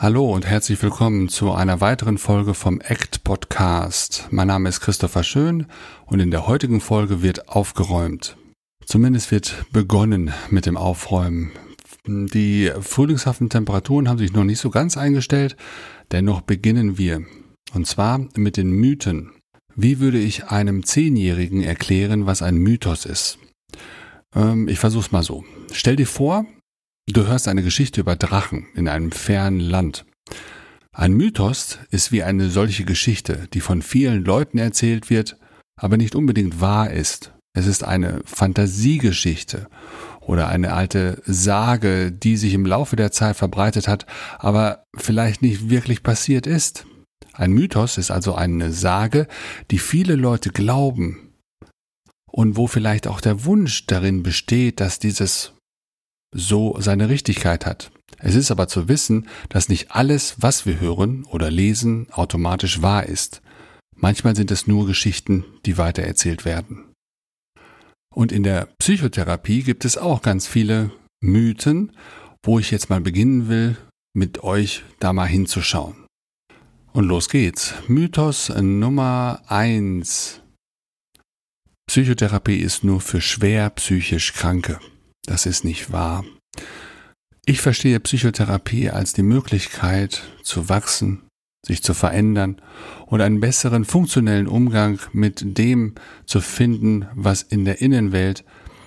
Hallo und herzlich willkommen zu einer weiteren Folge vom ACT Podcast. Mein Name ist Christopher Schön und in der heutigen Folge wird aufgeräumt. Zumindest wird begonnen mit dem Aufräumen. Die frühlingshaften Temperaturen haben sich noch nicht so ganz eingestellt, dennoch beginnen wir. Und zwar mit den Mythen. Wie würde ich einem 10-Jährigen erklären, was ein Mythos ist? Ich versuch's mal so. Stell dir vor, du hörst eine Geschichte über Drachen in einem fernen Land. Ein Mythos ist wie eine solche Geschichte, die von vielen Leuten erzählt wird, aber nicht unbedingt wahr ist. Es ist eine Fantasiegeschichte oder eine alte Sage, die sich im Laufe der Zeit verbreitet hat, aber vielleicht nicht wirklich passiert ist. Ein Mythos ist also eine Sage, die viele Leute glauben und wo vielleicht auch der Wunsch darin besteht, dass dieses so seine Richtigkeit hat. Es ist aber zu wissen, dass nicht alles, was wir hören oder lesen, automatisch wahr ist. Manchmal sind es nur Geschichten, die weitererzählt werden. Und in der Psychotherapie gibt es auch ganz viele Mythen, wo ich jetzt mal beginnen will, mit euch da mal hinzuschauen. Und los geht's. Mythos Nummer 1. Psychotherapie ist nur für schwer psychisch Kranke. Das ist nicht wahr. Ich verstehe Psychotherapie als die Möglichkeit zu wachsen, sich zu verändern und einen besseren funktionellen Umgang mit dem zu finden, was in der Innenwelt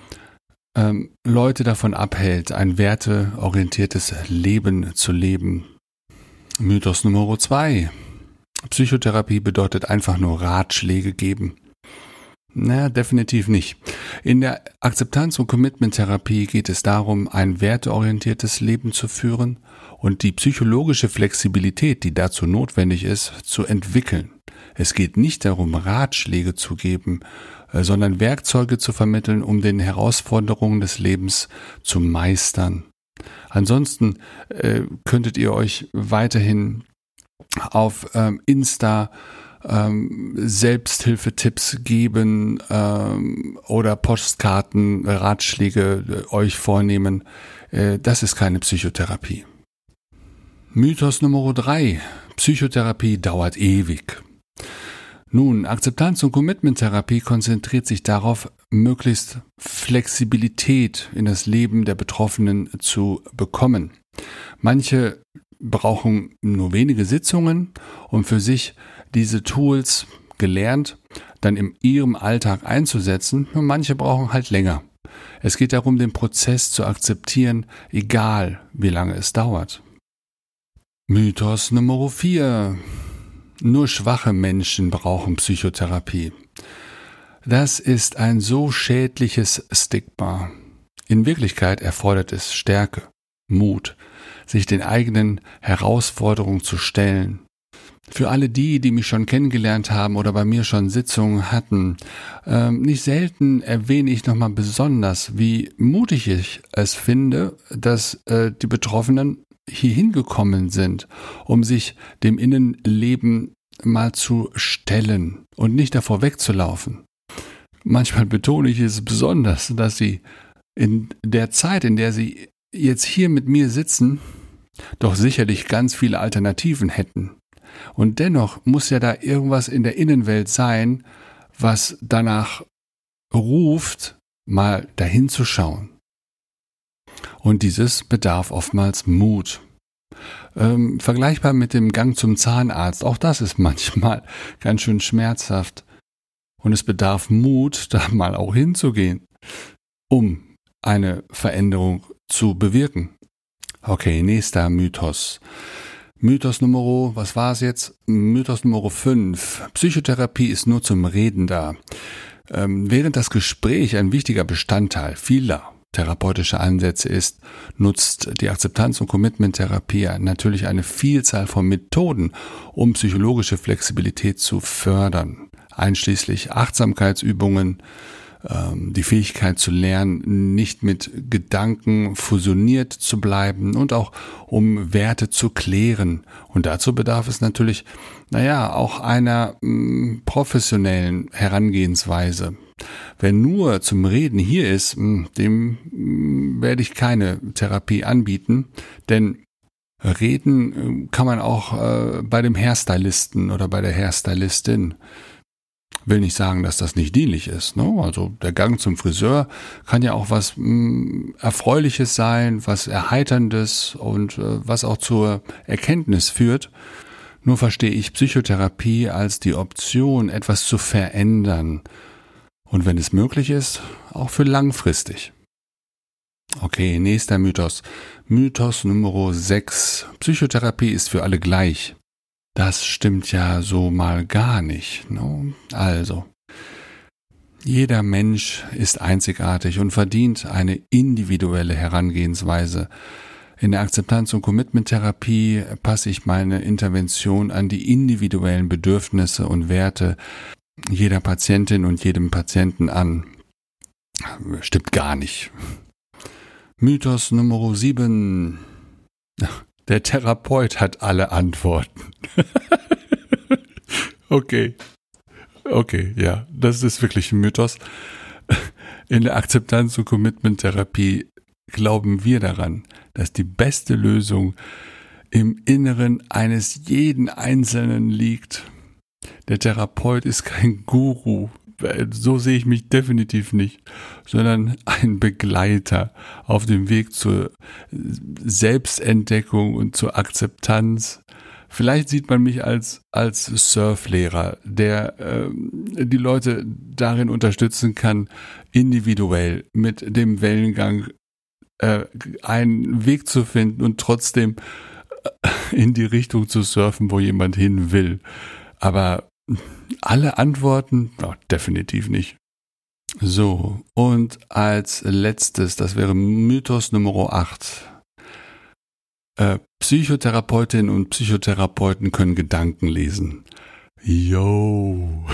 Leute davon abhält, ein werteorientiertes Leben zu leben. Mythos Nummer 2. Psychotherapie bedeutet einfach nur Ratschläge geben. Naja, definitiv nicht. In der Akzeptanz- und Commitment-Therapie geht es darum, ein werteorientiertes Leben zu führen und die psychologische Flexibilität, die dazu notwendig ist, zu entwickeln. Es geht nicht darum, Ratschläge zu geben, sondern Werkzeuge zu vermitteln, um den Herausforderungen des Lebens zu meistern. Ansonsten könntet ihr euch weiterhin auf Insta Selbsthilfetipps geben oder Postkarten, Ratschläge euch vornehmen. Das ist keine Psychotherapie. Mythos Nummer 3. Psychotherapie dauert ewig. Nun, Akzeptanz- und Commitment-Therapie konzentriert sich darauf, möglichst Flexibilität in das Leben der Betroffenen zu bekommen. Manche brauchen nur wenige Sitzungen, um für sich diese Tools gelernt, dann in ihrem Alltag einzusetzen, und manche brauchen halt länger. Es geht darum, den Prozess zu akzeptieren, egal wie lange es dauert. Mythos Nummer 4. Nur schwache Menschen brauchen Psychotherapie. Das ist ein so schädliches Stigma. In Wirklichkeit erfordert es Stärke, Mut, sich den eigenen Herausforderungen zu stellen. Für alle die mich schon kennengelernt haben oder bei mir schon Sitzungen hatten, nicht selten erwähne ich nochmal besonders, wie mutig ich es finde, dass die Betroffenen hier hingekommen sind, um sich dem Innenleben mal zu stellen und nicht davor wegzulaufen. Manchmal betone ich es besonders, dass sie in der Zeit, in der sie jetzt hier mit mir sitzen, doch sicherlich ganz viele Alternativen hätten. Und dennoch muss ja da irgendwas in der Innenwelt sein, was danach ruft, mal dahin zu schauen. Und dieses bedarf oftmals Mut. Vergleichbar mit dem Gang zum Zahnarzt, auch das ist manchmal ganz schön schmerzhaft. Und es bedarf Mut, da mal auch hinzugehen, um eine Veränderung zu bewirken. Okay, nächster Mythos. Mythos Nummer, was war es jetzt? Mythos Nummer 5. Psychotherapie ist nur zum Reden da. Während das Gespräch ein wichtiger Bestandteil vieler therapeutischer Ansätze ist, nutzt die Akzeptanz- und Commitment-Therapie natürlich eine Vielzahl von Methoden, um psychologische Flexibilität zu fördern, einschließlich Achtsamkeitsübungen, die Fähigkeit zu lernen, nicht mit Gedanken fusioniert zu bleiben und auch um Werte zu klären. Und dazu bedarf es natürlich, auch einer professionellen Herangehensweise. Wer nur zum Reden hier ist, dem werde ich keine Therapie anbieten, denn Reden kann man auch bei dem Hairstylisten oder bei der Hairstylistin. Will nicht sagen, dass das nicht dienlich ist. Ne? Also der Gang zum Friseur kann ja auch was Erfreuliches sein, was Erheiterndes und was auch zur Erkenntnis führt. Nur verstehe ich Psychotherapie als die Option, etwas zu verändern. Und wenn es möglich ist, auch für langfristig. Okay, nächster Mythos. Mythos Nummer 6. Psychotherapie ist für alle gleich. Das stimmt ja so mal gar nicht. No? Also, jeder Mensch ist einzigartig und verdient eine individuelle Herangehensweise. In der Akzeptanz- und Commitment-Therapie passe ich meine Intervention an die individuellen Bedürfnisse und Werte jeder Patientin und jedem Patienten an. Stimmt gar nicht. Mythos Nummer 7. Der Therapeut hat alle Antworten. Okay, ja, das ist wirklich ein Mythos. In der Akzeptanz- und Commitment-Therapie glauben wir daran, dass die beste Lösung im Inneren eines jeden Einzelnen liegt. Der Therapeut ist kein Guru, so sehe ich mich definitiv nicht, sondern ein Begleiter auf dem Weg zur Selbstentdeckung und zur Akzeptanz. Vielleicht sieht man mich als Surflehrer, der die Leute darin unterstützen kann, individuell mit dem Wellengang einen Weg zu finden und trotzdem in die Richtung zu surfen, wo jemand hin will. Aber alle Antworten? No, definitiv nicht. So, und als letztes, das wäre Mythos Nummer 8. Psychotherapeutinnen und Psychotherapeuten können Gedanken lesen. Yo.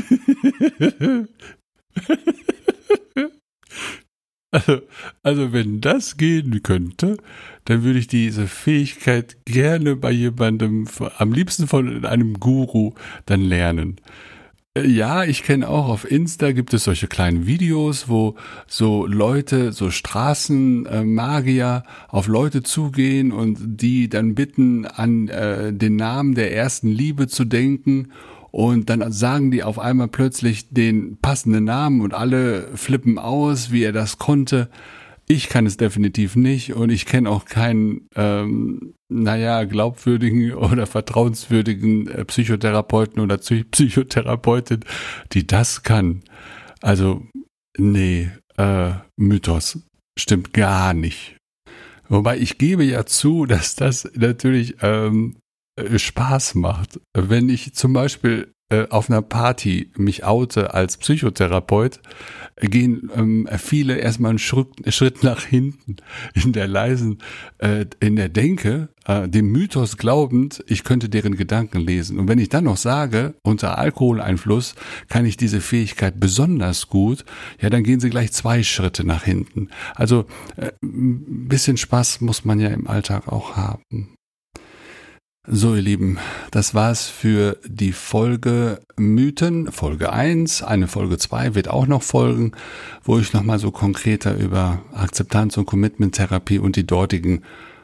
Also wenn das gehen könnte, dann würde ich diese Fähigkeit gerne bei jemandem, am liebsten von einem Guru, dann lernen. Ja, ich kenne auch auf Insta gibt es solche kleinen Videos, wo so Leute, so Straßenmagier auf Leute zugehen und die dann bitten, an den Namen der ersten Liebe zu denken. Und dann sagen die auf einmal plötzlich den passenden Namen und alle flippen aus, wie er das konnte. Ich kann es definitiv nicht und ich kenne auch keinen, glaubwürdigen oder vertrauenswürdigen Psychotherapeuten oder Psychotherapeutin, die das kann. Also, nee, Mythos. Stimmt gar nicht. Wobei ich gebe ja zu, dass das natürlich Spaß macht. Wenn ich zum Beispiel auf einer Party mich oute als Psychotherapeut, gehen viele erstmal einen Schritt nach hinten in der Denke, dem Mythos glaubend, ich könnte deren Gedanken lesen. Und wenn ich dann noch sage, unter Alkoholeinfluss kann ich diese Fähigkeit besonders gut, ja, dann gehen sie gleich 2 Schritte nach hinten. Also ein bisschen Spaß muss man ja im Alltag auch haben. So, ihr Lieben, das war's für die Folge Mythen, Folge 1. Eine Folge 2 wird auch noch folgen, wo ich nochmal so konkreter über Akzeptanz- und Commitment-Therapie und die dortigen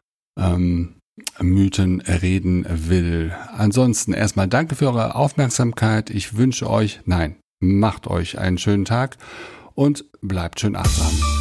Mythen reden will. Ansonsten erstmal danke für eure Aufmerksamkeit. Ich wünsche euch, macht euch einen schönen Tag und bleibt schön achtsam.